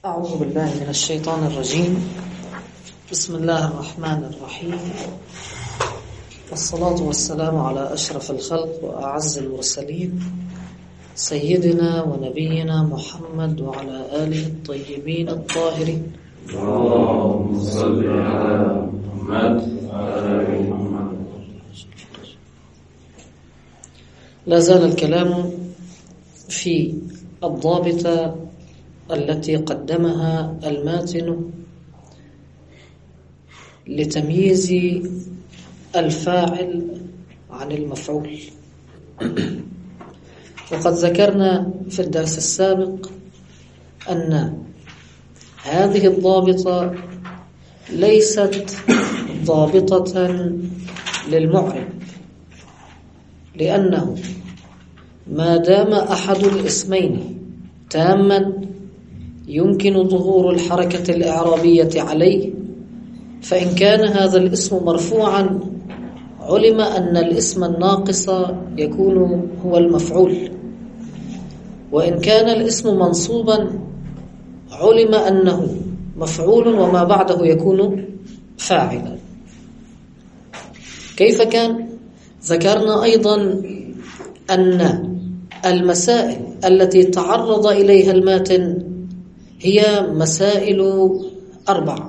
أعوذ بالله من الشيطان الرجيم. بسم الله الرحمن الرحيم، والصلاة والسلام على أشرف الخلق وأعز المرسلين سيدنا ونبينا محمد وعلى آله الطيبين الطاهرين. اللهم صل على محمد وعلى آل محمد. لا زال الكلام في الضابطة التي قدمها الماتن لتمييز الفاعل عن المفعول. وقد ذكرنا في الدرس السابق أن هذه الضابطة ليست ضابطة للمعرب، لأنه ما دام أحد الاسمين تاما يمكن ظهور الحركة الإعرابية عليه، فإن كان هذا الاسم مرفوعا علم أن الاسم الناقص يكون هو المفعول، وإن كان الاسم منصوبا علم أنه مفعول وما بعده يكون فاعلا. كيف كان؟ ذكرنا أيضا أن المسائل التي تعرض إليها الماتن هي مسائل 4.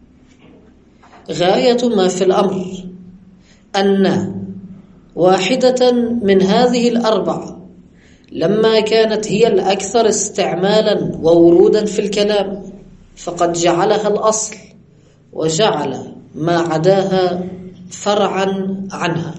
غاية ما في الأمر أن واحدة من هذه 4 لما كانت هي الأكثر استعمالا وورودا في الكلام فقد جعلها الأصل، وجعل ما عداها فرعا عنها.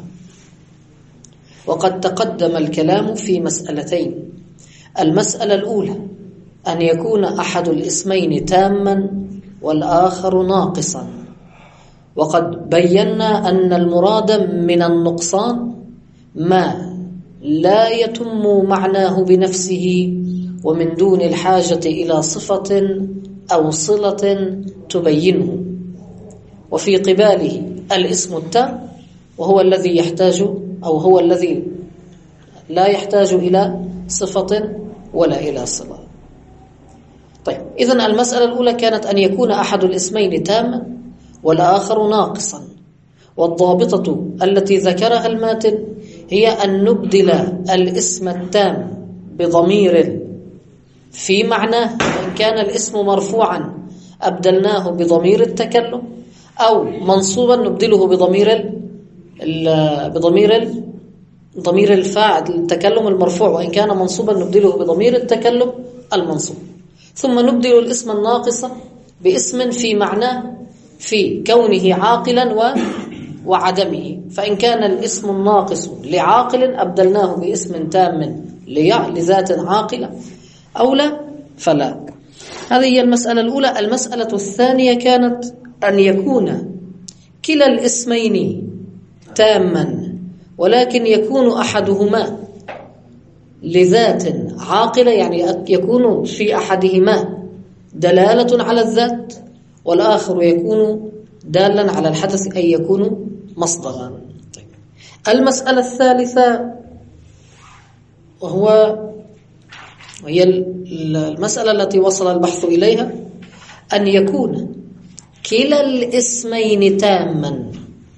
وقد تقدم الكلام في مسألتين. المسألة الأولى أن يكون أحد الاسمين تاما والآخر ناقصا، وقد بينا أن المراد من النقصان ما لا يتم معناه بنفسه ومن دون الحاجة إلى صفة أو صلة تبينه، وفي قباله الاسم التام وهو الذي يحتاج أو هو الذي لا يحتاج إلى صفة ولا إلى صلة. طيب، إذن المسألة الأولى كانت أن يكون أحد الاسمين تاما والآخر ناقصا، والضابطة التي ذكرها الماتن هي أن نبدل الاسم التام بضمير في معناه، وإن كان الاسم مرفوعا أبدلناه بضمير التكلم، أو منصوبا نبدله بضمير الفاعل التكلم المرفوع، وإن كان منصوبا نبدله بضمير التكلم المنصوب، ثم نبدل الاسم الناقص باسم في معناه في كونه عاقلا وعدمه. فإن كان الاسم الناقص لعاقل أبدلناه باسم تام لذات عاقلة، أو لا فلا. هذه هي المسألة الأولى. المسألة الثانية كانت أن يكون كلا الاسمين تاما، ولكن يكون أحدهما لذات عاقلة، يعني يكون في أحدهما دلالة على الذات، والآخر يكون دالا على الحدث أي يكون مصدرا. طيب. المسألة الثالثة وهي المسألة التي وصل البحث إليها، أن يكون كلا الاسمين تاما،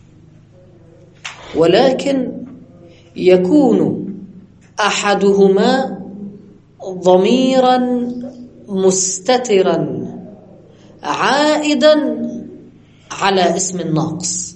ولكن يكون أحدهما ضميرا مستترا عائدا على اسم ناقص.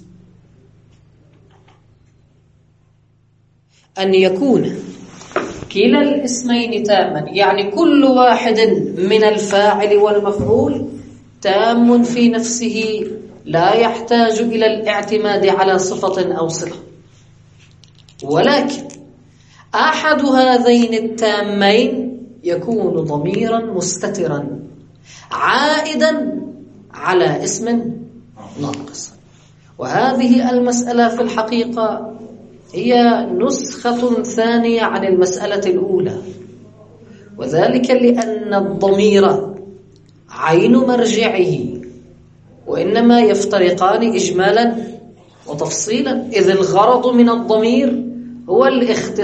أن يكون كلا الاسمين تاما يعني كل واحد من الفاعل والمفعول تام في نفسه، لا يحتاج إلى الاعتماد على صفة أو صلة، ولكن أحد هذين التامين يكون ضميرا مستترا عائدا على اسم ناقص. وهذه المسألة في الحقيقة هي نسخة ثانية عن المسألة الأولى، وذلك لأن الضمير عين مرجعه، وإنما يفترقان إجمالا وتفصيلا، إذ الغرض من الضمير هو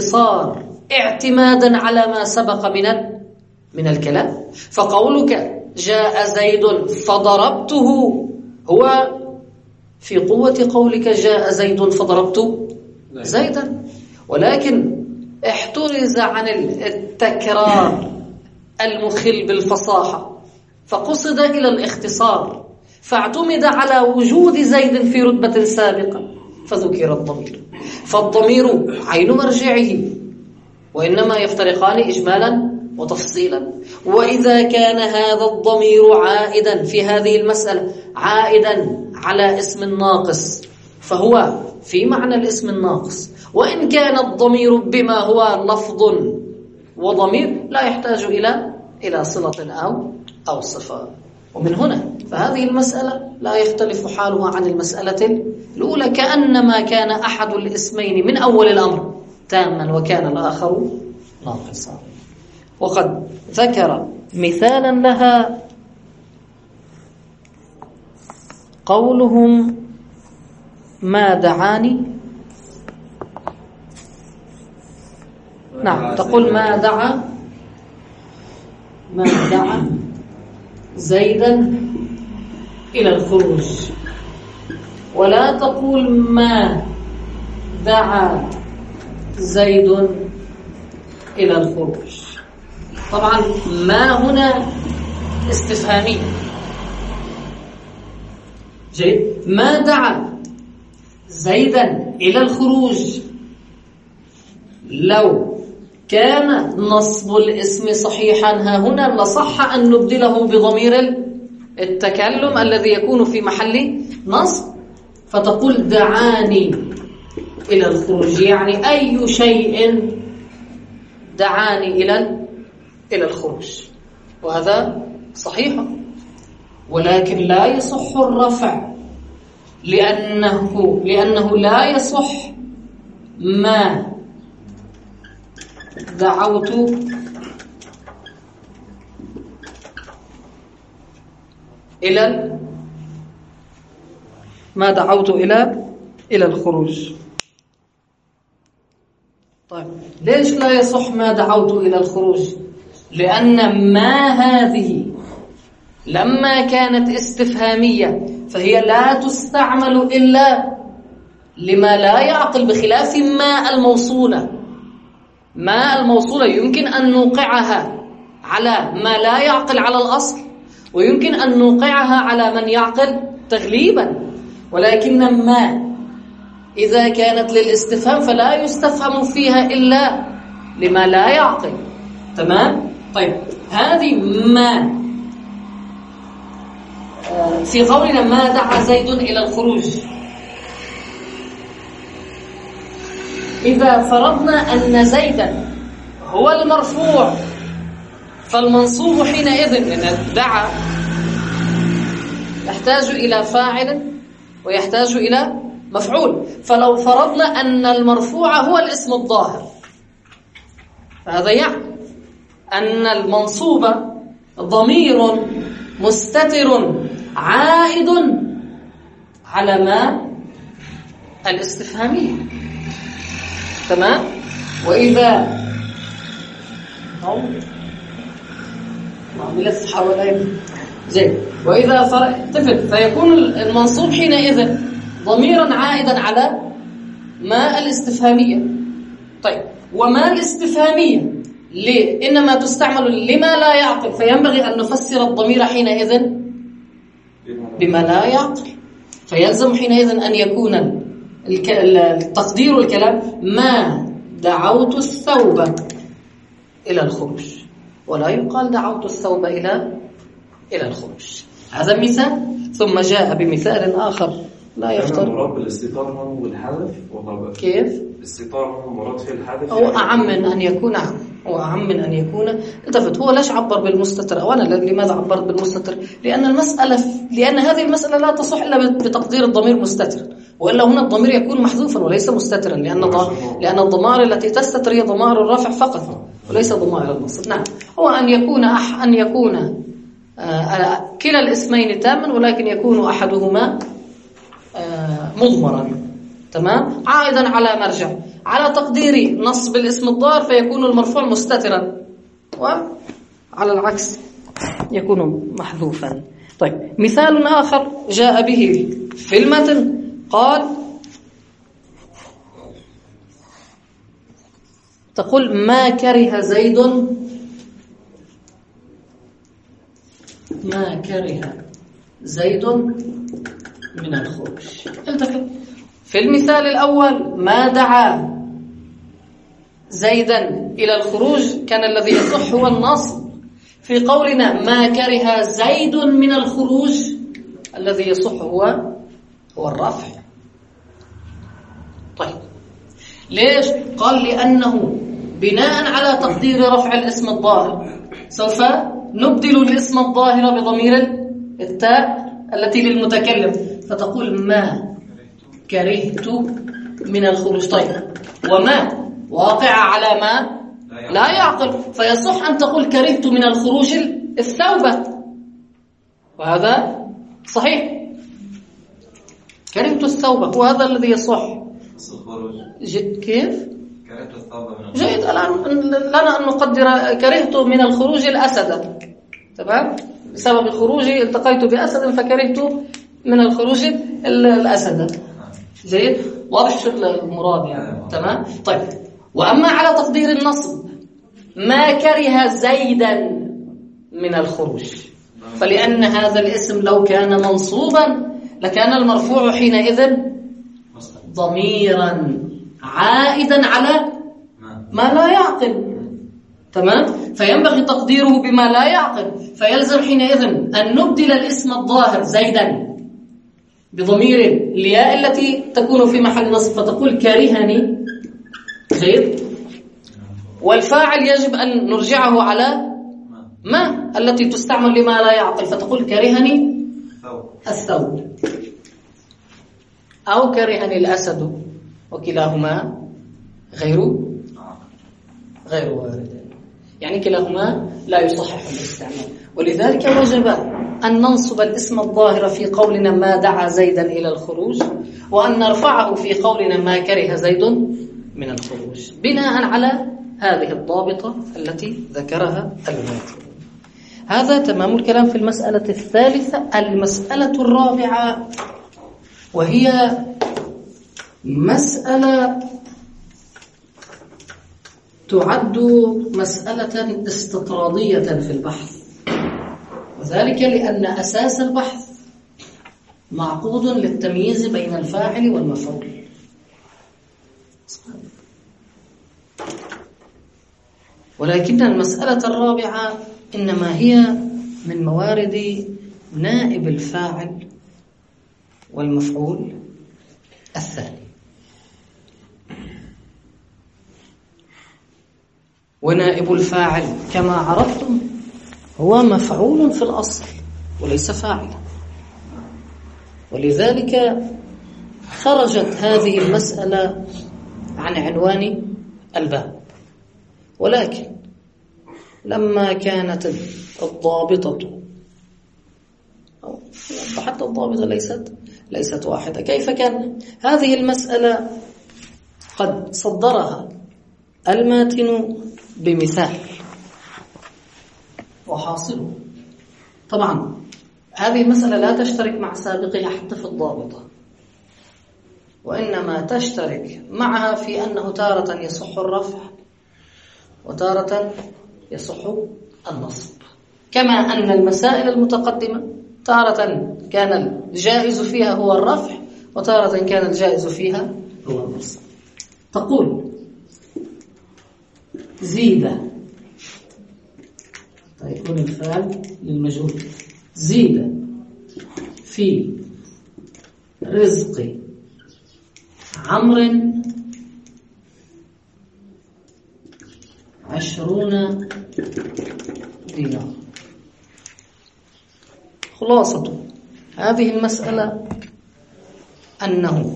الاختصار اعتمادا على ما سبق من الكلام. فقولك جاء زيد فضربته هو في قوة قولك جاء زيد فضربت زيدا، ولكن احترز عن التكرار المخل بالفصاحة فقصد إلى الاختصار، فاعتمد على وجود زيد في رتبة سابقة فذكر الضمير. فالضمير عين مرجعه، وإنما يفترقان إجمالا وتفصيلا. وإذا كان هذا الضمير عائدا في هذه المسألة عائدا على اسم ناقص فهو في معنى الاسم الناقص، وإن كان الضمير بما هو لفظ وضمير لا يحتاج إلى صلة أو صفة. ومن هنا فهذه المسألة لا يختلف حالها عن المسألة الأولى، كأنما كان أحد الاسمين من أول الأمر تاما وكان الآخر ناقصا. وقد ذكر مثالا لها قولهم ما دعاني. نعم، تقول ما دعا زيدا إلى الخروج، ولا تقول ما دعا زيد إلى الخروج. طبعا ما هنا استفهامية. جيد، ما دعا زيدا إلى الخروج لو كان نصب الاسم صحيحا ها هنا لصح أن نبدله بضمير التكلم الذي يكون في محل نصب، فتقول دعاني إلى الخروج، يعني أي شيء دعاني إلى الخروج، وهذا صحيح. ولكن لا يصح الرفع لأنه لا يصح ما دعوت إلى الخروج. طيب ليش لا يصح ما دعوت إلى الخروج؟ لأن ما هذه لما كانت استفهامية فهي لا تستعمل إلا لما لا يعقل، بخلاف ما الموصولة. ما الموصولة يمكن أن نوقعها على ما لا يعقل على الأصل، ويمكن أن نوقعها على من يعقل تغليبا، ولكن ما إذا كانت للاستفهام فلا يستفهم فيها إلا لما لا يعقل. تمام؟ طيب هذه ما في قولنا ما دعا زيد إلى الخروج، إذا فرضنا أن زيدا هو المرفوع فالمنصوب حينئذ لأن دعا يحتاج إلى فاعل ويحتاج إلى مفعول، فلو فرضنا أن المرفوع هو الاسم الظاهر فهذا يعني أن المنصوب ضمير مستتر عائد على ما الاستفهامية. تمام؟ وإذا ملف حوالين زين، وإذا طفل فيكون المنصوب حينئذ ضميرا عائدا على ما الاستفهامية. طيب وما الاستفهامية إنما تستعمل لما لا يعقل، فينبغي أن نفسر الضمير حينئذ بما لا يعقل، فيلزم حينئذ أن يكون تقدير الكلام ما دعوت الثوب إلى الخروج، ولا يقال دعوت الثوب إلى الخروج. هذا مثال، ثم جاء بمثال آخر لا يفترض. مراد بالاستطار والحذف ولا كيف؟ الاستطار مراد في الحذف هو أعم من أن يكون التفت. هو ليش عبر بالمستتر؟ أو أنا لماذا عبرت بالمستتر؟ لأن هذه المسألة لا تصح إلا بتقدير الضمير مستتر، وإلا هنا الضمير يكون محذوفا وليس مستترا، لأن الضمائر التي تستتر هي ضمائر الرفع فقط وليس ضمائر النصب. نعم، هو أن يكون كلا الاسمين تاما، ولكن يكون أحدهما مضمرا. تمام؟ عائدا على مرجع، على تقدير نصب الاسم الظاهر فيكون المرفوع مستترا، وعلى العكس يكون محذوفا. طيب مثال آخر جاء به في المتن قال تقول ما كره زيد من الخروج. التفت في المثال الأول ما دعا زيدا إلى الخروج كان الذي يصح هو النصب. في قولنا ما كره زيد من الخروج الذي يصح هو الرفع. طيب ليش؟ قال لأنه بناء على تقدير رفع الاسم الظاهر سوف نبدل الاسم الظاهر بضمير التاء التي للمتكلم، فتقول ما كرهت من الخروج. طيب وما واقع على ما لا يعقل، فيصح أن تقول كرهت من الخروج الثوبة، وهذا صحيح. كرهت الثوبة وهذا الذي يصح. كيف؟ كرهت الثوبة من جيد. الآن لنا أن نقدر كرهت من الخروج الأسد، تمام؟ بسبب خروجي التقيت بأسد فكرهت من الخروج الأسد. جيد، واضح شو المراد يعني. تمام. طيب وأما على تقدير النصب ما كره زيدا من الخروج، فلأن هذا الاسم لو كان منصوبا لكان المرفوع حينئذ ضميرا عائدا على ما لا يعقل. تمام. فينبغي تقديره بما لا يعقل، فيلزم حينئذ أن نبدل الاسم الظاهر زيدا بضمير الياء التي تكون في محل نصب، فتقول كرهني. جيد. والفاعل يجب أن نرجعه على ما التي تستعمل لما لا يعقل، فتقول كرهني الثوب أو كرهني الأسد، وكلاهما غير وارد، يعني كلاهما لا يصحح الاستعمال. ولذلك وجب أن ننصب الاسم الظاهر في قولنا ما دعا زيدا إلى الخروج، وأن نرفعه في قولنا ما كره زيد من الخروج بناء على هذه الضابطة التي ذكرها الماتن. هذا تمام الكلام في المسألة الثالثة. المسألة الرابعة وهي مسألة تعد مسألة استطرادية في البحث، وذلك لأن أساس البحث معقود للتمييز بين الفاعل والمفعول. ولكن المسألة الرابعة إنما هي من موارد نائب الفاعل والمفعول الثاني. ونائب الفاعل كما عرفتم هو مفعول في الأصل وليس فاعلا، ولذلك خرجت هذه المسألة عن عنوان الباب. ولكن لما كانت الضابطة أو حتى الضابطة ليست واحدة، كيف كان هذه المسألة قد صدرها الماتن بمثال وحاصله. طبعا هذه المسألة لا تشترك مع سابقها حتى في الضابطة، وإنما تشترك معها في أنه تارة يصح الرفع وتارة يصح النصب، كما أن المسائل المتقدمة تارة كان الجائز فيها هو الرفع وتارة كان الجائز فيها هو النصب. تقول زيد، يكون الفعل للمجهول، زيد في رزق عمرو 20 دينار. خلاصة هذه المسألة أنه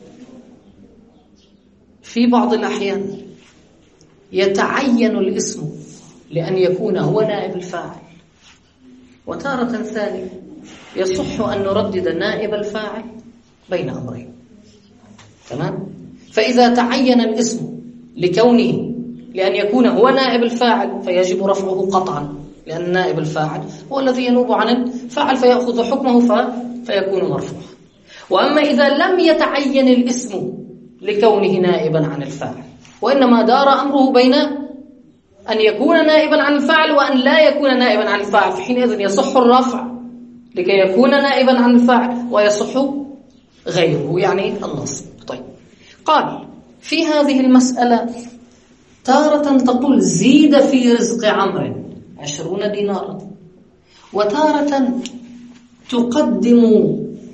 في بعض الأحيان يتعين الاسم لأن يكون هو نائب الفاعل، وتارة ثانية يصح أن نردد نائب الفاعل بين أمرين. تمام؟ فإذا تعين الاسم لكونه لأن يكون هو نائب الفاعل فيجب رفعه قطعا، لأن نائب الفاعل هو الذي ينوب عن الفاعل فيأخذ حكمه فيكون مرفوعا. وأما إذا لم يتعين الاسم لكونه نائبا عن الفاعل، وإنما دار أمره بين أن يكون نائبا عن الفاعل وأن لا يكون نائبا عن الفاعل، في حينئذ يصح الرفع لكي يكون نائبا عن الفاعل ويصح غيره، يعني النصب. طيب، قال في هذه المسألة تارة تقول زيد في رزق عمرو 20 دينارا، وتارة تقدم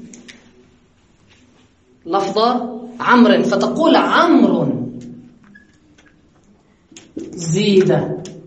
لفظ عمرو فتقول عمرو زيد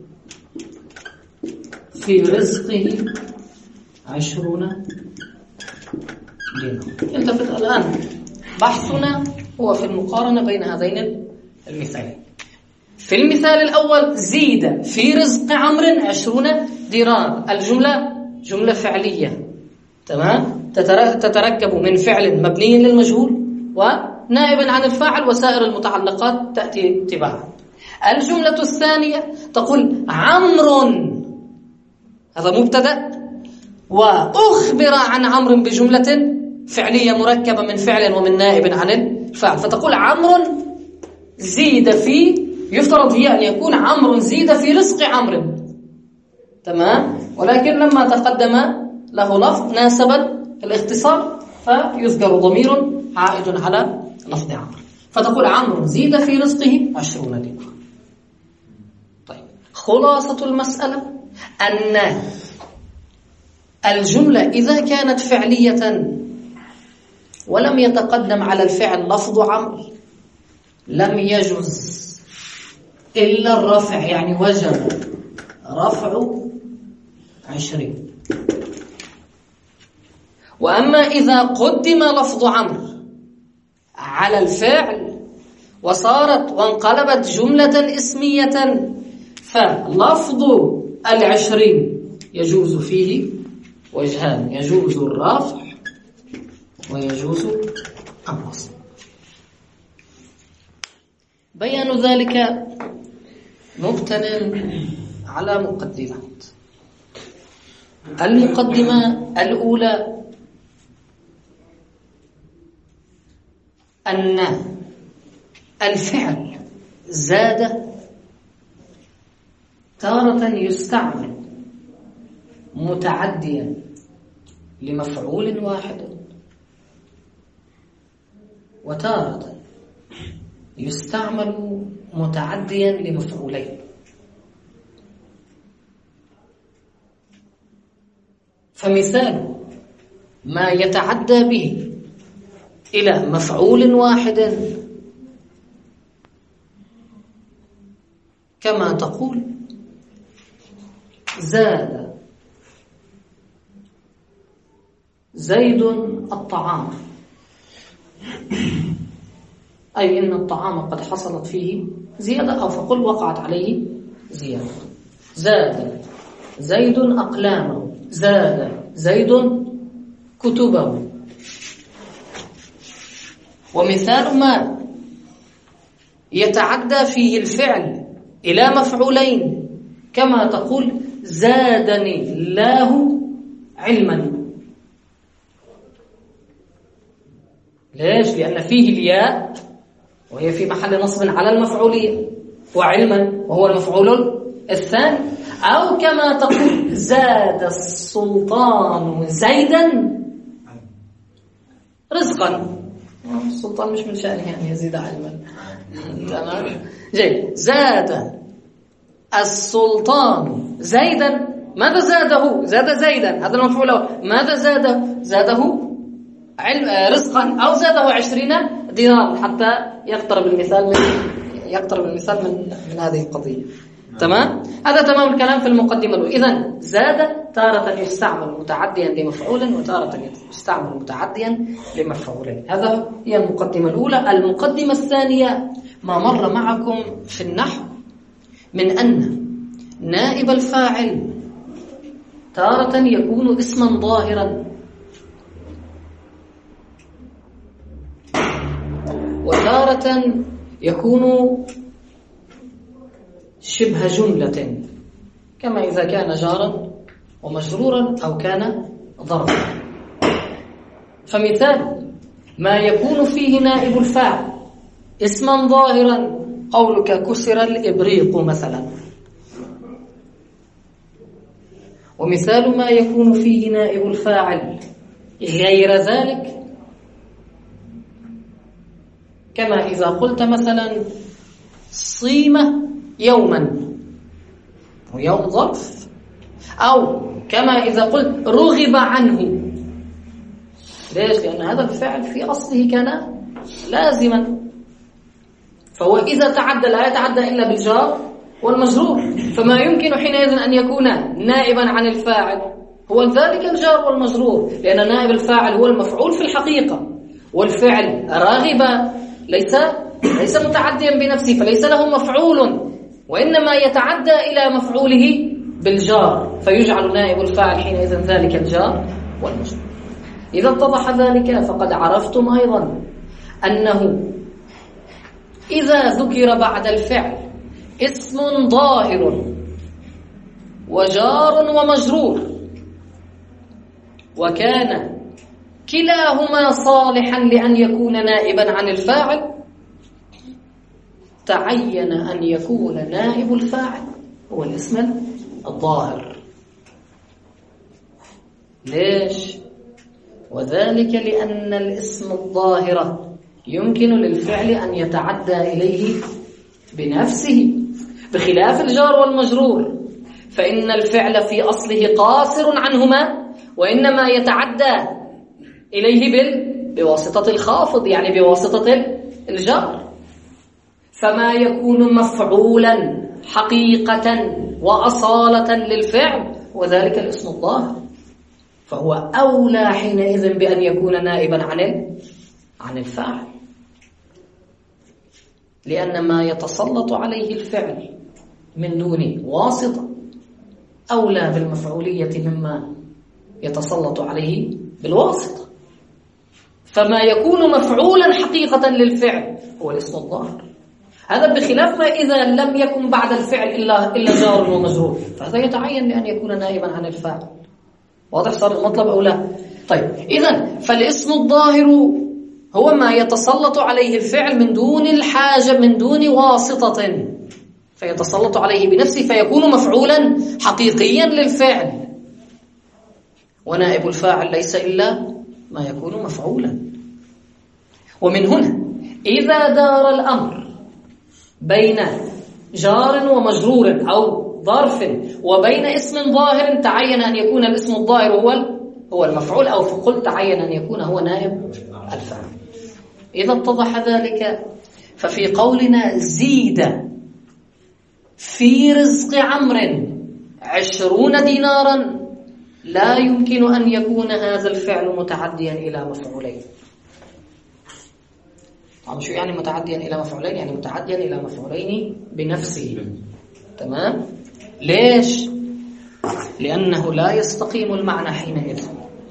في رزقه 20 دينار. التفت الآن، بحثنا هو في المقارنة بين هذين المثالين. في المثال الأول زيد في رزق عمرو 20 دينار، الجملة جملة فعلية، تمام، تتركب من فعل مبني للمجهول ونائب عن الفاعل وسائر المتعلقات تأتي تباعا. الجملة الثانية تقول عمرو، هذا مبتدأ، وأخبر عن عمرو بجملة فعلية مركبة من فعل ومن نائب عن الفاعل، فتقول عمرو زيد في، يفترض هي أن يكون عمرو زيد في رزق عمرو، تمام، ولكن لما تقدم له لفظ ناسب الاختصار فيذكر ضمير عائد على لفظ عمرو، فتقول عمرو زيد في رزقه 20 دينار. طيب، خلاصة المسألة أن الجملة إذا كانت فعلية ولم يتقدم على الفعل لفظ عمرو لم يجوز إلا الرفع، يعني وجب رفع 20. وأما إذا قدم لفظ عمرو على الفعل وصارت وانقلبت جملة اسمية فلفظ 20 يجوز فيه وجهان، يجوز الرفع ويجوز النصب. بيان ذلك مبتن على مقدمات. المقدمة الأولى أن الفعل زاد تارة يستعمل متعديا لمفعول واحد، وتارة يستعمل متعديا لمفعولين. فمثال ما يتعدى به إلى مفعول واحد كما تقول زاد زيد الطعام، أي إن الطعام قد حصلت فيه زيادة، أو فقل وقعت عليه زيادة. زاد زيد أقلامه، زاد زيد كتبه. ومثال ما يتعدى فيه الفعل إلى مفعولين كما تقول زادني الله علما. ليش؟ لأن فيه الياء وهي في محل نصب على المفعولية، وعلما وهو المفعول الثاني. أو كما تقول زاد السلطان زيدا رزقا، السلطان مش من شأنه أن يزيد علما، تمام، جيد. زاد السلطان زيدا، ماذا زاده؟ زاد زيدا، هذا المفعول. ماذا زاده؟ زاده رزقا، أو زاده 20 دينار حتى يقترب المثال من هذه القضية. تمام، هذا تمام الكلام في المقدمة الأولى. إذن زاد تارة يستعمل متعديا لمفعول وتارة يستعمل متعديا لمفعولين. هذا هي المقدمة الأولى. المقدمة الثانية ما مر معكم في النحو من أن نائب الفاعل تارة يكون اسما ظاهرا، وتارة يكون شبه جملة كما إذا كان جارا ومجرورا أو كان ظرفا. فمثال ما يكون فيه نائب الفاعل اسما ظاهرا، قولك كسر الإبريق مثلا. ومثال ما يكون فيه نائب الفاعل غير ذلك، كما إذا قلت مثلا صيم يوما، ويوم ظرف، أو كما إذا قلت رغب عنه. ليش؟ لأن هذا الفعل في أصله كان لازما، فهو إذا تعدى لا يتعدى إلا بالجار والمجرور، فما يمكن حينئذ أن يكون نائبا عن الفاعل هو ذلك الجار والمجرور، لأن نائب الفاعل هو المفعول في الحقيقة، والفعل راغب ليس متعديا بنفسه، فليس له مفعول، وإنما يتعدى إلى مفعوله بالجار، فيجعل نائب الفاعل حينئذ ذلك الجار والمجرور. إذا اتضح ذلك فقد عرفتم أيضا أنه إذا ذكر بعد الفعل اسم ظاهر وجار ومجرور وكان كلاهما صالحا لأن يكون نائبا عن الفاعل، تعين أن يكون نائب الفاعل هو الاسم الظاهر. ليش؟ وذلك لأن الاسم الظاهر يمكن للفعل أن يتعدى إليه بنفسه، بخلاف الجار والمجرور، فإن الفعل في أصله قاصر عنهما، وإنما يتعدى إليه بواسطة الخافض، يعني بواسطة الجار. فما يكون مفعولا حقيقة وأصالة للفعل وذلك الاسم الظاهر، فهو أولى حينئذ بأن يكون نائبا عن الفاعل، لأن ما يتسلط عليه الفعل من دون واسطة أولى بالمفعولية مما يتسلط عليه بالواسطة. فما يكون مفعولا حقيقة للفعل هو الاسم الظاهر. هذا بخلاف ما إذا لم يكن بعد الفعل إلا جار ومجرور، فهذا يتعين لأن يكون نائبا عن الفاعل. واضح صار المطلب أو لا؟ طيب، إذن فالاسم الظاهر هو ما يتسلط عليه الفعل من دون الحاجة، من دون واسطة، فيتسلط عليه بنفسه فيكون مفعولا حقيقيا للفعل. ونائب الفاعل ليس إلا ما يكون مفعولا. ومن هنا إذا دار الأمر بين جار ومجرور أو ظرف وبين اسم ظاهر، تعين أن يكون الاسم الظاهر هو المفعول، أو فقل تعين أن يكون هو نائب الفاعل. إذا اتضح ذلك ففي قولنا زيد في رزق عمرو 20 دينارا لا يمكن أن يكون هذا الفعل متعديا إلى مفعولين. طبعا شو يعني متعديا إلى مفعولين؟ يعني متعديا إلى مفعولين بنفسه. تمام؟ ليش؟ لأنه لا يستقيم المعنى حينئذ،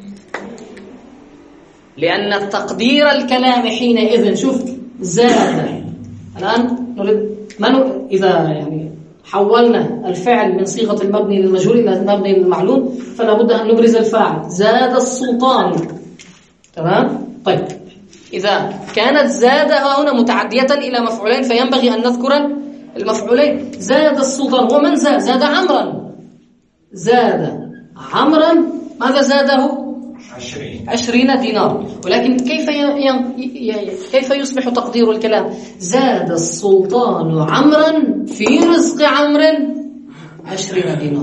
لأن التقدير الكلام حينئذ شوف زاد. الآن نريد إذا يعني حولنا الفعل من صيغة المبني للمجهول إلى المبني للمعلوم فلا بد أن نبرز الفاعل. زاد السلطان. تمام؟ طيب، إذا كانت زاد هنا متعدية إلى مفعولين فينبغي أن نذكر المفعولين. زاد السلطان، ومن زاد؟ زاد عمرا. زاد عمرا، ماذا زاده؟ 20 دينار. ولكن كيف يصبح تقدير الكلام؟ زاد السلطان عمرا في رزق عمرو 20 دينار.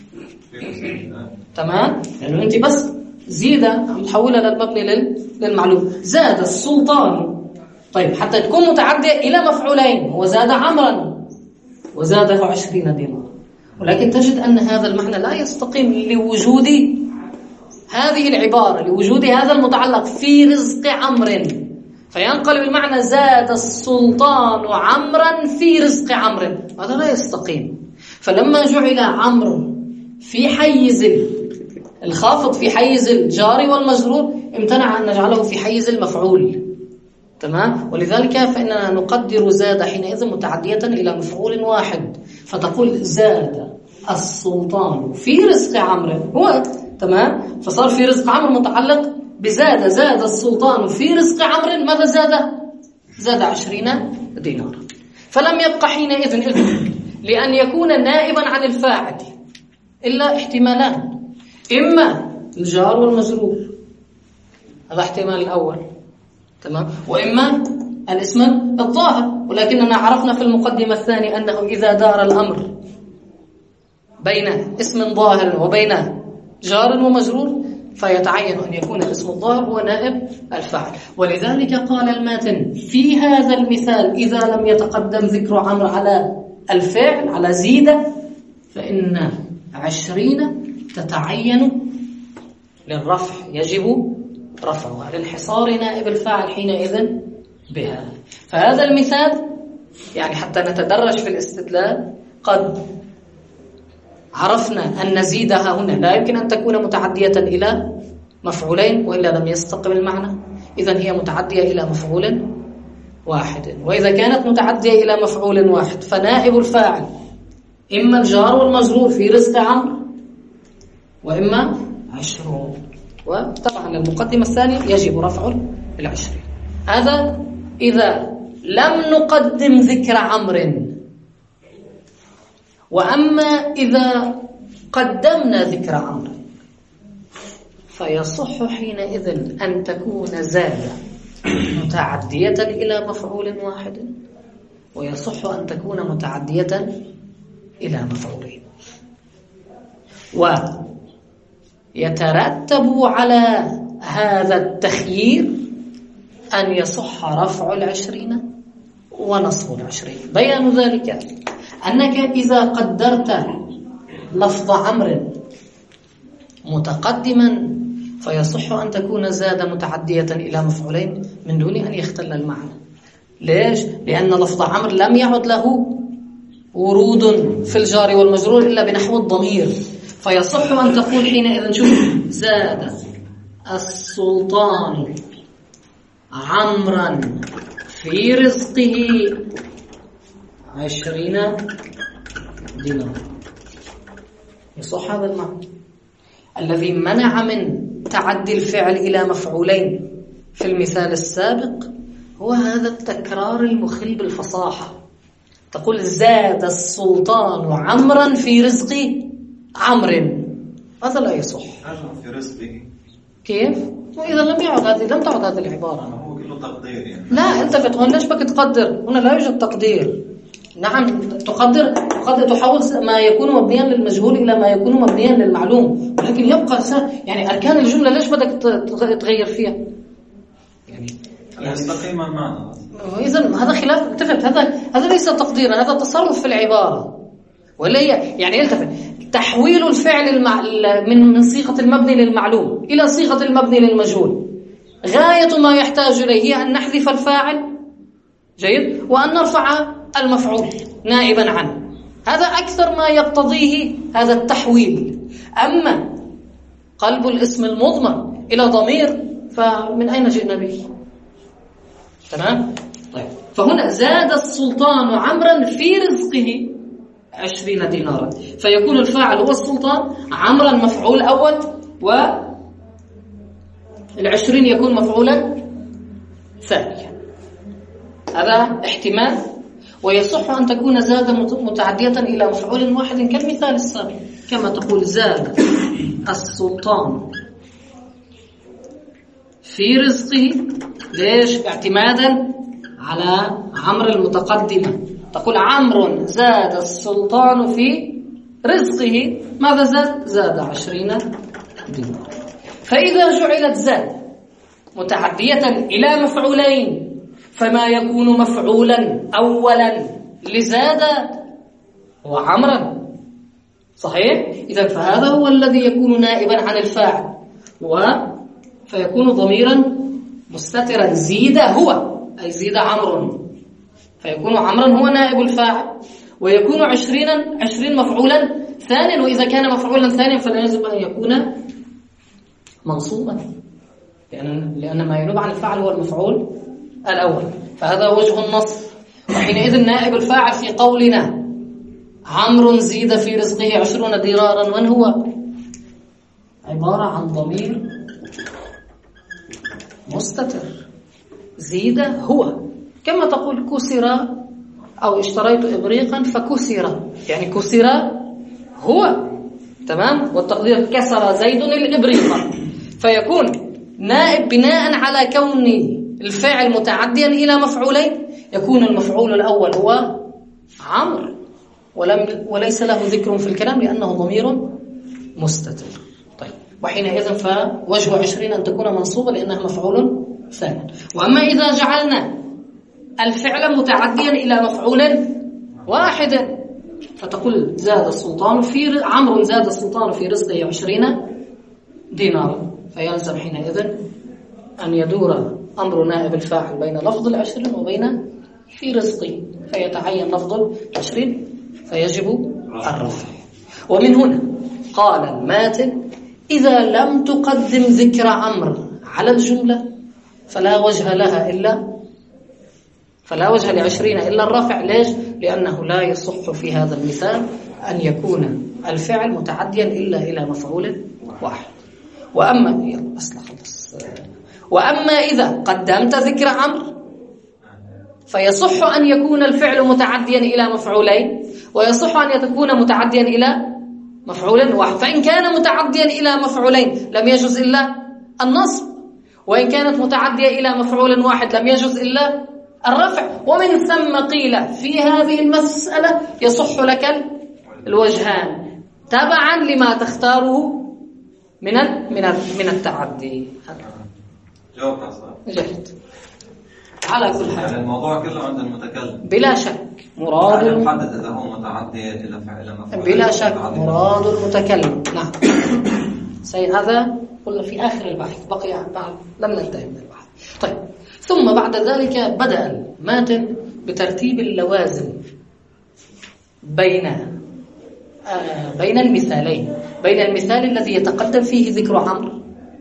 تمام؟ يعني أنت بس زيادة محولة للمبني للمعلوم. زاد السلطان، طيب حتى تكون متعدية إلى مفعولين، وزاد عمرا وزاده 20 دينار. ولكن تجد أن هذا المعنى لا يستقيم لوجود هذه العبارة، لوجود هذا المتعلق في رزق عمرو، فينقلب المعنى زاد السلطان عمرا في رزق عمرو. هذا لا يستقيم. فلما جعل عمرو في حيز الخافض، في حيز الجار والمجرور، امتنع أن نجعله في حيز المفعول. تمام؟ ولذلك فإننا نقدر زاد حينئذ متعدية إلى مفعول واحد، فتقول زاد السلطان في رزق عمرو هو تمام، فصار في رزق عمرو متعلق بزاد، زاد السلطان في رزق عمرو، ماذا زاد 20 دينار. فلم يبقى حينئذ إذن لأن يكون نائبا عن الفاعل إلا احتمالان، إما الجار والمجرور، هذا احتمال الأول تمام، وإما الاسم الظاهر. ولكننا عرفنا في المقدمة الثانية أنه إذا دار الأمر بين اسم ظاهر وبين جار ومجرور فيتعين أن يكون الاسم الظاهر هو نائب الفاعل. ولذلك قال الماتن في هذا المثال إذا لم يتقدم ذكر عمرو على الفعل على زيدة فإن 20 تتعين للرفع، يجب رفعها لانحصار نائب الفاعل حينئذ بها. فهذا المثال يعني حتى نتدرج في الاستدلال قد عرفنا أن زيدها هنا لا يمكن أن تكون متعدية إلى مفعولين وإلا لم يستقم المعنى، إذن هي متعدية إلى مفعول واحد، وإذا كانت متعدية إلى مفعول واحد فنائب الفاعل إما الجار والمجرور في رزق عمرو وإما 20. وطبعا المقدمة الثانية يجب رفع 20. هذا إذا لم نقدم ذكر عمرو. وأما إذا قدمنا ذكر عمرو فيصح حينئذ أن تكون زادة متعدية إلى مفعول واحد، ويصح أن تكون متعدية إلى مفعولين. ويترتب على هذا التخيير أن يصح رفع 20 ونصب 20. بيان ذلك أنك إذا قدرت لفظ عمرو متقدما فيصح أن تكون زاد متعدية إلى مفعولين من دون أن يختل المعنى. ليش؟ لأن لفظ عمرو لم يعد له ورود في الجار والمجرور إلا بنحو الضمير، فيصح أن تقول حينئذ شوف زاد السلطان عمرا في رزقه 20 دينار. يصح هذا المعنى. الذي منع من تعدي الفعل إلى مفعولين في المثال السابق هو هذا التكرار المخل بالفصاحة. تقول زاد السلطان عمرا في رزق عمرو، هذا لا يصح. في رزقه كيف؟ وإذا لم تعد هذه العبارة هو كله تقدير يعني. لا التفت، هون ليش بك تقدر؟ هنا لا يوجد تقدير. نعم تقدر تحول ما يكون مبنيا للمجهول إلى ما يكون مبنيا للمعلوم، ولكن يبقى يعني أركان الجملة ليش بدك تغير فيها؟ يعني يستقيم المعنى. إذن هذا خلاف. التفت، هذا ليس تقديرا، هذا تصرف في العبارة. ولا هي يعني التفت تحويل الفعل من صيغة المبني للمعلوم إلى صيغة المبني للمجهول، غاية ما يحتاج إليه هي أن نحذف الفاعل جيد وأن نرفع المفعول نائبا عنه. هذا أكثر ما يقتضيه هذا التحويل. أما قلب الاسم المضمر إلى ضمير فمن أين جئنا به؟ تمام؟ طيب، فهنا زاد السلطان عمرا في رزقه 20 دينارا، فيكون الفاعل هو السلطان، عمرا مفعول أول، وال20 يكون مفعولا ثانيا. هذا احتمال. ويصح أن تكون زاد متعدية إلى مفعول واحد كالمثال السابق، كما تقول زاد السلطان في رزقه. ليش؟ اعتمادا على عمرو المتقدمة. تقول عمرو زاد السلطان في رزقه، ماذا زاد 20 دينار. فإذا جعلت زاد متعدية إلى مفعولين فما يكون مفعولا أولا لزاد وعمرا، صحيح؟ إذن فهذا هو الذي يكون نائبا عن الفاعل، فيكون ضميرا مستترا. زيد هو أي زيد عمرو، فيكون عمرا هو نائب الفاعل، ويكون 20 مفعولا ثانيا. وإذا كان مفعولا ثانيا فلا يجب أن يكون منصوبا، لأن ما ينوب عن الفاعل هو المفعول الأول. فهذا وجه النص. وحينئذ نائب الفاعل في قولنا عمرو زيد في رزقه 20 دينارا، من هو؟ عبارة عن ضمير مستتر. زيد هو، كما تقول كسر أو اشتريت إبريقا فكسر، يعني كسر هو، تمام. والتقدير كسر زيد الإبريق، فيكون نائب بناء على كون الفعل متعديا إلى مفعولين، يكون المفعول الأول هو عمرو وليس له ذكر في الكلام لأنه ضمير مستتر. طيب، وحينئذ فوجه 20 أن تكون منصوبة لأنها مفعول ثاني. وأما إذا جعلنا الفعل متعديا إلى مفعول واحد فتقول زاد السلطان في عمرو زاد السلطان في رزقه 20 دينارا، فيلزم حينئذ أن يدور أمر نائب الفاعل بين لفظ 20 وبين في رزقه، فيتعين لفظ 20 فيجب الرفع. ومن هنا قال الماتن: إذا لم تقدم ذكر عمرو على الجملة فلا وجه ل20 إلا الرفع. ليش؟ لأنه لا يصح في هذا المثال أن يكون الفعل متعديا إلا إلى مفعول واحد. وأما إذا قدمت ذكر عمرو فيصح أن يكون الفعل متعديا إلى مفعولين، ويصح أن يكون متعديا إلى مفعول واحد. فإن كان متعديا إلى مفعولين لم يجوز إلا النصب، وإن كانت متعدية إلى مفعول واحد لم يجوز إلا الرفع. ومن ثم قيل في هذه المسألة يصح لك الوجهان تبعا لما تختاره من التعدي. جاوب صح. جهد على كل حال، يعني الموضوع كله عند المتكلم بلا شك مراد يحدد إذا هو متعدي إلى فعل مفعول، بلا شك مراد المتكلم. نعم. هذا قلنا في آخر البحث، بقي بعد لم ننتهي من البحث. طيب، ثم بعد ذلك بدأ الماتن بترتيب اللوازم بين المثالين، بين المثال الذي يتقدم فيه ذكر عمرو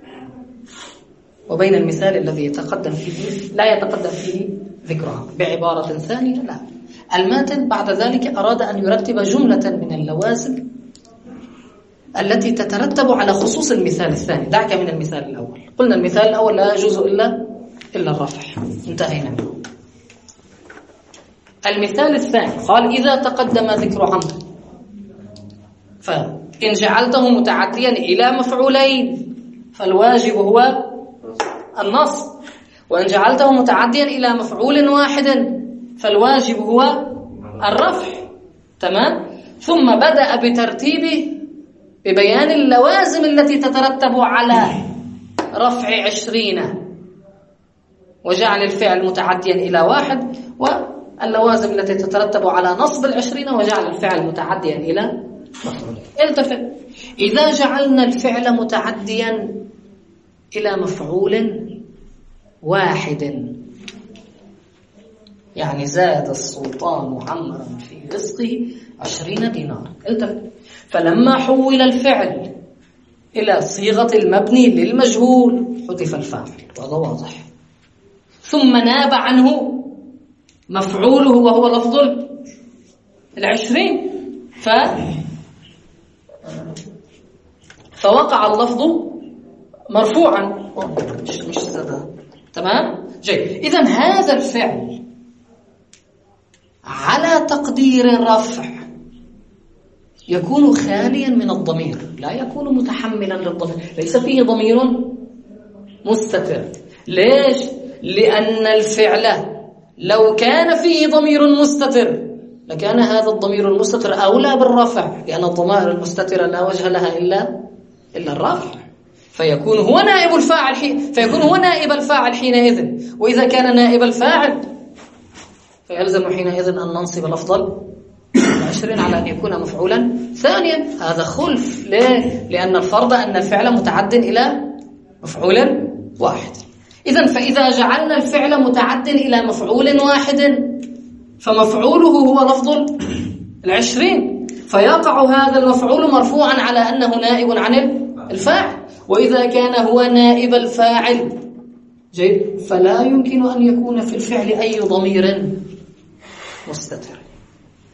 وبين المثال الذي يتقدم فيه لا يتقدم فيه ذكر عمرو. بعبارة ثانية، لا، الماتن بعد ذلك أراد أن يرتب جملة من اللوازم التي تترتب على خصوص المثال الثاني. دعك من المثال الأول، قلنا المثال الأول لا يجوز إلا الرفع، انتهينا منه. المثال الثاني قال: إذا تقدم ذكر عمرو فإن جعلته متعديا إلى مفعولين فالواجب هو النصب، وإن جعلته متعديا إلى مفعول واحد فالواجب هو الرفع. تمام. ثم بدأ ببيان اللوازم التي تترتب على رفع 20 وجعل الفعل متعديا إلى واحد، واللوازم التي تترتب على نصب 20 وجعل الفعل متعديا إلى مفعول. التفت: إذا جعلنا الفعل متعديا إلى مفعول واحد، يعني زاد السلطان عمرا في رزقه 20 دينار. التفت: فلما حول الفعل إلى صيغة المبني للمجهول حذف الفاعل، وهذا واضح. ثم ناب عنه مفعوله وهو لفظ 20 فوقع اللفظ مرفوعا، مش زاد. تمام. جيد. إذن هذا الفعل على تقدير الرفع يكون خاليا من الضمير، لا يكون متحملا للضمير، ليس فيه ضمير مستتر. ليش؟ لأن الفعل لو كان فيه ضمير مستتر لكان هذا الضمير المستتر أولى بالرفع، لأن الضمائر المستترة لا وجه لها إلا الرفع، فيكون هو نائب الفاعل حينئذ. وإذا كان نائب الفاعل فيلزم حينئذ أن ننصب لفظ 20 على أن يكون مفعولا ثانيا. هذا خلف. ليه؟ لأن الفرض أن الفعل متعد إلى مفعول واحد. فإذا جعلنا الفعل متعد إلى مفعول واحد فمفعوله هو لفظ 20، فيقع هذا المفعول مرفوعا على أنه نائب عن الفاعل. وإذا كان هو نائب الفاعل جيد فلا يمكن أن يكون في الفعل أي ضمير مستتر.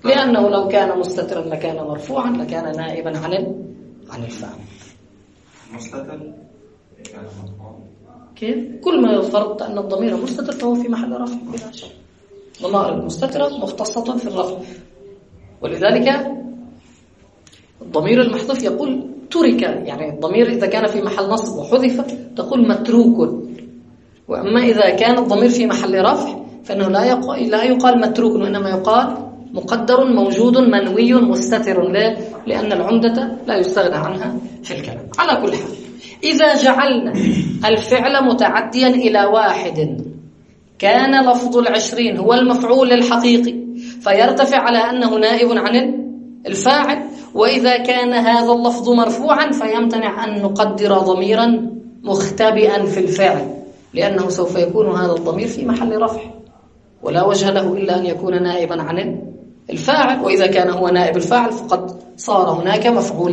لأنه لو كان مستترا لكان مرفوعا، لكان نائبا عن الفاعل. مستتر كان مرفوع. كيف؟ كل ما يفرض أن الضمير مستتر فهو في محل رفع بلا شك. الضمائر المستترة مختصة في الرفع، ولذلك الضمير المحذوف يقول ترك، يعني الضمير إذا كان في محل نصب وحذف تقول متروك، وأما إذا كان الضمير في محل رفع فإنه لا يقال متروك، وإنما يقال مقدر موجود منوي مستتر، لأن العمدة لا يستغنى عنها في الكلام. على كل حال، إذا جعلنا الفعل متعديا إلى واحد كان لفظ 20 هو المفعول الحقيقي فيرتفع على أنه نائب عن الفاعل، وإذا كان هذا اللفظ مرفوعا فيمتنع أن نقدر ضميرا مختبئا في الفعل، لأنه سوف يكون هذا الضمير في محل رفع ولا وجه له إلا أن يكون نائبا عن الفاعل، وإذا كان هو نائب الفاعل فقد صار هناك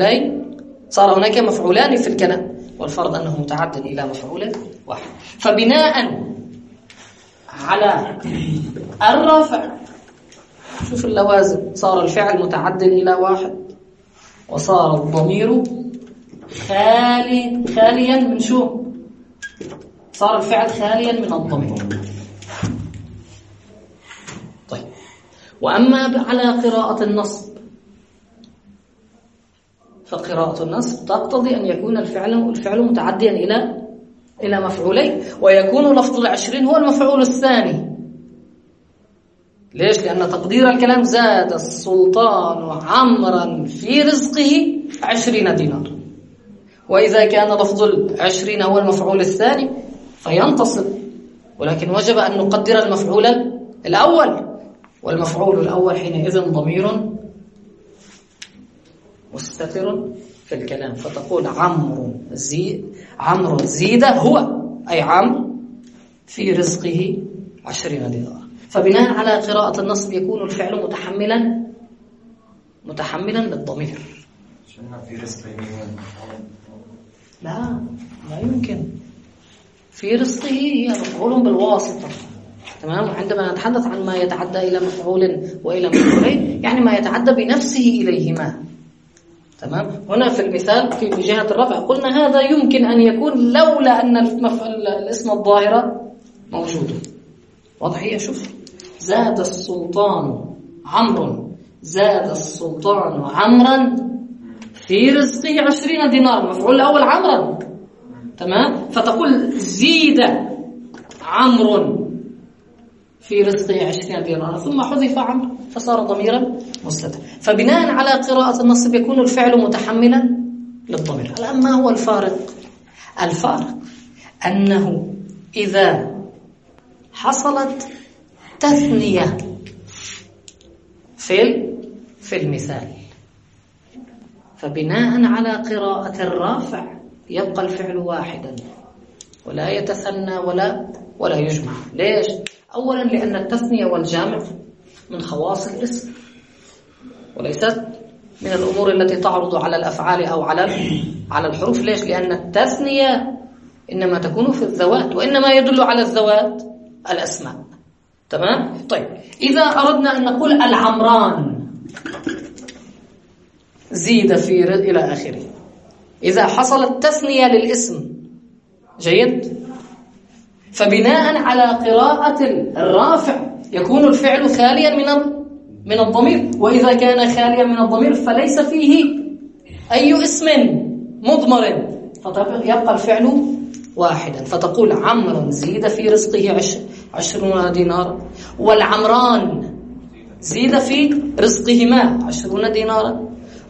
مفعولان في الكلام، والفرض أنه متعد إلى مفعول واحد. فبناء على الرفع شوف اللوازم، صار الفعل متعد إلى واحد، وصار الضمير خاليا من شو؟ صار الفعل خاليا من الضمير. طيب، وأما على قراءة النصب فقراءة النصب تقتضي أن يكون الفعل متعديا إلى مفعولين، ويكون لفظ 20 هو المفعول الثاني. ليش؟ لأن تقدير الكلام زاد السلطان عمرا في رزقه 20 دينار، وإذا كان لفظ 20 هو المفعول الثاني فينتصب، ولكن وجب أن نقدر المفعول الأول، والمفعول الأول حينئذ ضمير مستتر في الكلام، فتقول عمرو زيد هو، أي عمرو في رزقه 20 دينار. فبناء على قراءة النصب يكون الفعل متحملا للضمير. شنو في رزقه؟ لا يمكن. في رزقه هي مفعول بالواسطة، تمام. وعندما نتحدث عن ما يتعدى إلى مفعول وإلى مفعولين يعني ما يتعدى بنفسه إليهما، تمام. هنا في المثال في جهة الرفع قلنا هذا يمكن أن يكون لولا أن الاسم الظاهر موجود. واضح؟ هي شوف، زاد السلطان عمرو، زاد السلطان عمرا في رزقه 20 دينار، المفعول الأول عمرا، تمام. فتقول زيد عمرو في رزقه 20 دينار ثم حذف عمرو فصار ضميرا مستتر. فبناء على قراءة النصب يكون الفعل متحملا للضمير. الآن ما هو الفارق؟ الفارق أنه إذا حصلت تثنية في المثال فبناء على قراءة الرافع يبقى الفعل واحدا ولا يتثنى ولا يجمع. ليش؟ أولا لأن التثنية والجمع من خواص الاسم وليست من الأمور التي تعرض على الأفعال أو على الحروف. ليش؟ لأن التثنية إنما تكون في الذوات، وإنما يدل على الذوات الأسماء، تمام. طيب، إذا أردنا أن نقول العمران زيد في إلى آخره، إذا حصلت تثنية للاسم، جيد، فبناء على قراءة الرافع يكون الفعل خاليا من الضمير، وإذا كان خاليا من الضمير فليس فيه أي اسم مضمر، فيبقى الفعل واحدا. فتقول عمرو زيد في رزقه 20 دينارا، والعمران زيد في رزقهما 20 دينارا،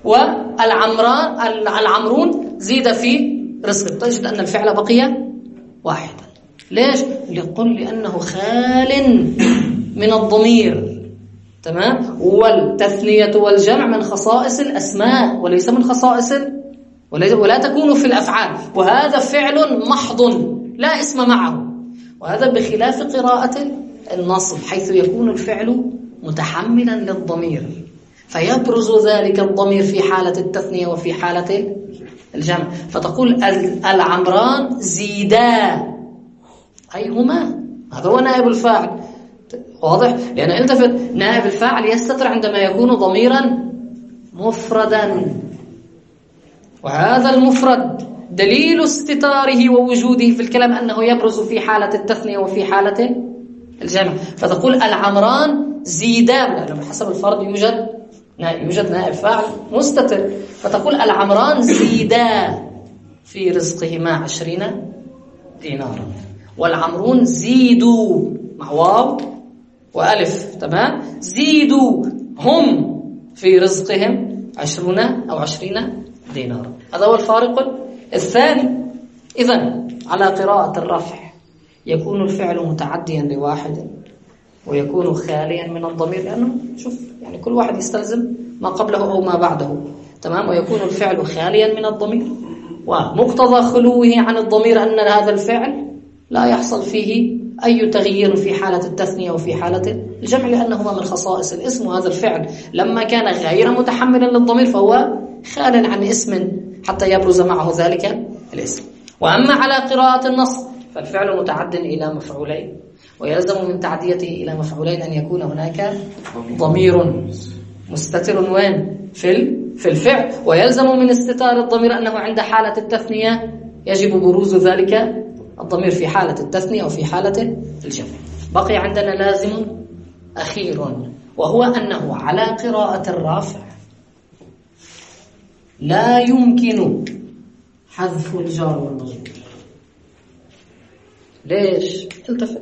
والعمرون زيد في رزقه. تجد أن الفعل بقي واحدا. ليش؟ لأنه خال من الضمير، تمام. والتثنية والجمع من خصائص الأسماء وليس من خصائص ولا تكون في الأفعال، وهذا فعل محض لا اسم معه، وهذا بخلاف قراءة النصب حيث يكون الفعل متحملا للضمير، فيبرز ذلك الضمير في حالة التثنية وفي حالة الجمع. فتقول العمران زيدا، أي هما، هذا هو نائب الفاعل، واضح؟ لأن التفت، نائب الفاعل يستتر عندما يكون ضميرا مفردا، وهذا المفرد دليل استتاره ووجوده في الكلام أنه يبرز في حالة التثنية وفي حالة الجمع. فتقول العمران زيدان، لما حسب الفرد يوجد نائب فاعل مستتر، فتقول العمران زيدا في رزقهما 20 دينارا، والعمرون زيدوا مع واو وألف، تمام؟ زيدوا هم في رزقهم 20 أو 20 دينارا. هذا هو الفارق الثاني. إذن على قراءة الرفع يكون الفعل متعديا لواحد ويكون خاليا من الضمير، لأنه شوف يعني كل واحد يستلزم ما قبله أو ما بعده، تمام؟ ويكون الفعل خاليا من الضمير، ومقتضى خلوه عن الضمير أن هذا الفعل لا يحصل فيه أي تغيير في حالة التثنية وفي حالة الجمع، لأنه من خصائص الاسم، وهذا الفعل لما كان غير متحملا للضمير فهو خال عن اسم حتى يبرز معه ذلك الاسم. وأما على قراءة النص فالفعل متعد إلى مفعولين، ويلزم من تعديته إلى مفعولين أن يكون هناك ضمير مستتر وين في الفعل، ويلزم من استتار الضمير أنه عند حالة التثنية يجب بروز ذلك الضمير في حالة التثنية وفي حالة الجمع. بقي عندنا لازم أخير، وهو أنه على قراءة الرافع لا يمكن حذف الجار والمجرور. ليش؟ التفت،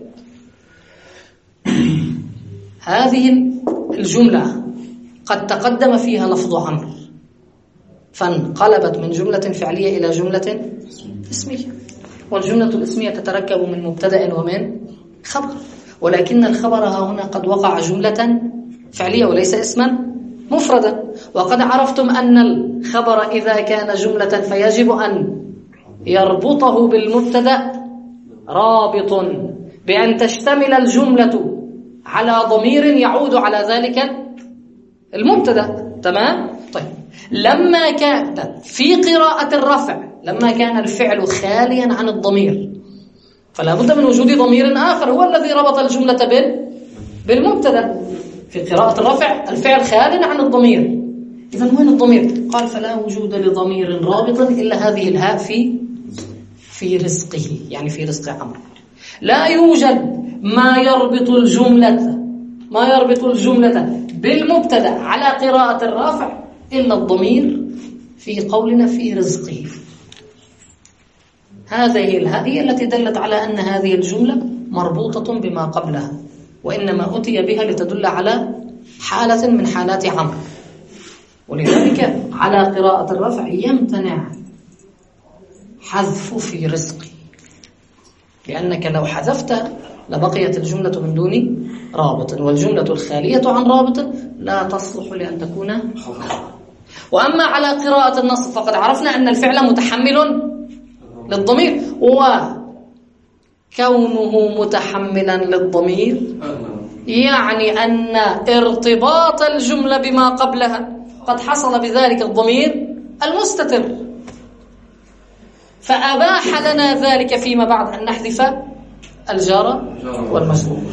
هذه الجملة قد تقدم فيها لفظ عمرو فانقلبت من جملة فعلية إلى جملة اسمية، والجملة الاسمية تتركب من مبتدأ ومن خبر، ولكن الخبر هنا قد وقع جملة فعلية وليس اسما مفردا. وقد عرفتم أن الخبر إذا كان جملة فيجب أن يربطه بالمبتدأ رابط بأن تشتمل الجملة على ضمير يعود على ذلك المبتدأ، تمام؟ طيب، لما كان في قراءة الرفع لما كان الفعل خاليا عن الضمير فلا بد من وجود ضمير آخر هو الذي ربط الجملة بالمبتدأ. في قراءة الرفع الفعل خال عن الضمير، إذن وين الضمير؟ قال فلا وجود لضمير رابط إلا هذه الهاء في رزقه، يعني في رزق عمرو. لا يوجد ما يربط الجملة بالمبتدأ على قراءة الرافع إلا الضمير في قولنا في رزقه. هذه الهاء هي التي دلت على أن هذه الجملة مربوطة بما قبلها، وإنما أتي بها لتدل على حالة من حالات عمرو. ولذلك على قراءة الرفع يمتنع حذف في رزقه، لأنك لو حذفت لبقيت الجملة من دون رابط، والجملة الخالية عن رابط لا تصلح لأن تكون خبر. وأما على قراءة النص فقد عرفنا أن الفعل متحمل للضمير، وكونه متحملا للضمير يعني أن ارتباط الجملة بما قبلها قد حصل بذلك الضمير المستتر، فأباح لنا ذلك فيما بعد أن نحذف الجار والمجرور.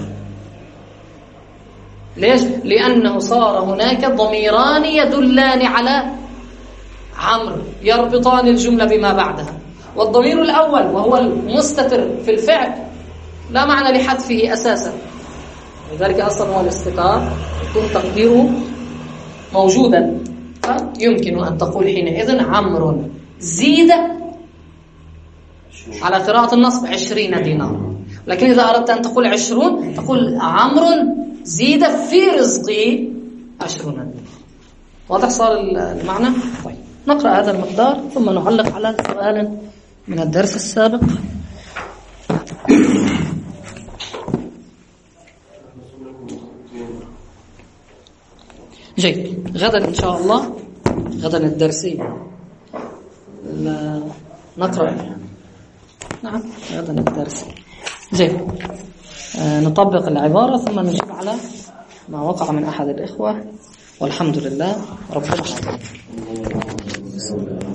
ليش؟ لأنه صار هناك ضميران يدلان على عمرو يربطان الجملة بما بعدها، والضمير الأول وهو المستتر في الفعل لا معنى لحذفه أساسا، لذلك أصلا هو الاستتار يكون تقديره موجودا، فيمكن أن تقول حينئذ عمرو زيد على قراءة النصب 20 دينار. لكن إذا أردت أن تقول 20 تقول عمرو زيد في رزقه 20 دينار. واضح صار المعنى؟ طيب نقرأ هذا المقدار ثم نعلق على سؤال من الدرس السابق. جيد، غدا إن شاء الله، غدا الدرسي نقرأ. نعم غدا الدرسي. جيد، نطبق العبارة ثم نجيب على ما وقع من أحد الإخوة، والحمد لله رب العالمين.